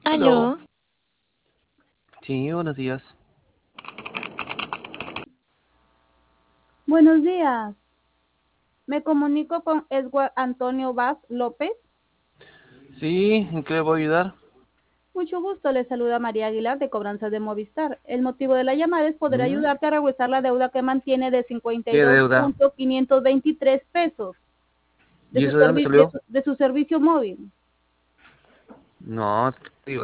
Hello. Aló, Sí, buenos días. Buenos días. Me comunico con Edward Antonio Vaz López. Sí, ¿en qué le puedo ayudar? Mucho gusto, le saluda María Aguilar de Cobranzas de Movistar. El motivo de la llamada es poder ¿Mm? ayudarte a regresar la deuda que mantiene de ¿Qué deuda? 52.523 pesos de ¿Y su, eso de dónde salió? de su servicio móvil. No,